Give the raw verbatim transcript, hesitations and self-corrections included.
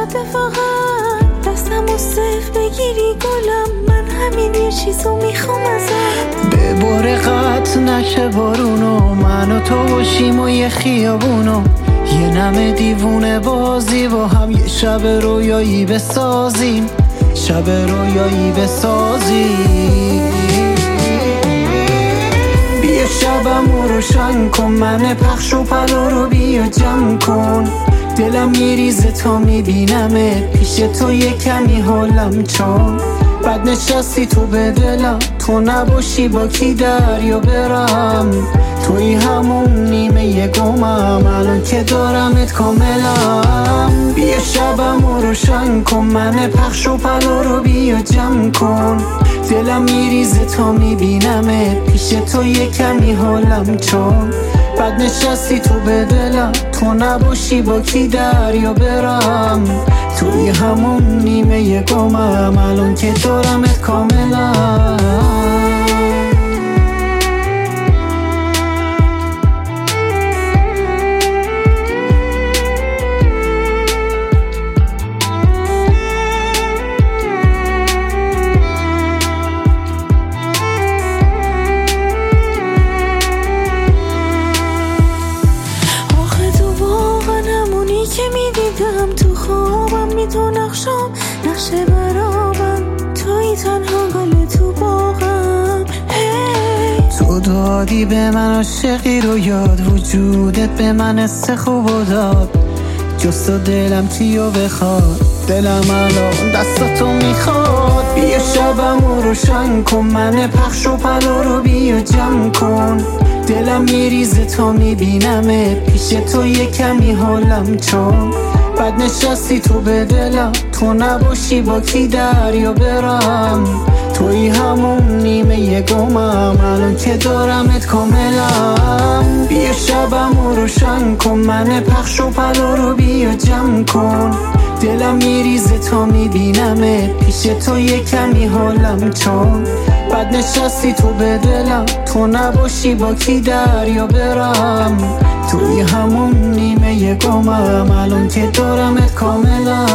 شده فقط دستمو صرف بگیری گلم، من همین یه چیزو میخوام ازت. به بار قطع نشه بارونو، من و تو باشیم و یه خیابونو، یه نم دیوونه بازی با هم یه شب رویایی بسازیم، شب رویایی بسازیم. بیا شبمو روشن کن، من پخش و پلا رو بیا جمع کن، دلم میریزه تا میبینمت پیش تو یه کمی حالم چون بد نشستی تو به دلم، تو نباشی با کی دریا برم، توی همون نیمه یه گمم الان که دارمت کاملم. بیا شبمو روشن کن، من پخش و پلا رو بیا جمع کن، دلم میریزه تا میبینمت پیش تو یه کمی حالم چون بد نشستی تو به دلم، تو نباشی با کی دریا برم، توی همون نیمه یه گمم الان که دارمت کاملم. که میدیدم تو خوابم، میدو نقشم نقشه برابم، توی تنها گل تو باغم. hey. تو دادی به من عاشقی رو یاد، وجودت به من حس خوب داد، جست و دلم کیو بخواد، دلم الان دستاتو میخواد. بیا شبمو روشن کن، من پخش و پلا رو بیا جمع کن، دلم میریزه تا میبینمت پیش تو یه کمی حالم چون بد نشستی تو به دلم، تو نباشی با کی دریا برم، توی همون نیمه یه گمم الان که دارمت کاملم. بیا شبمو روشن کن، من پخش و پلا رو بیا جمع کن، دلم میریزه تا میبینمت پیش تو یه کمی حالم چون بد نشستی تو به دلم، تو نباشی با کی دریا برم، توی همون نیمه یه گمم الان که دارمت کاملم.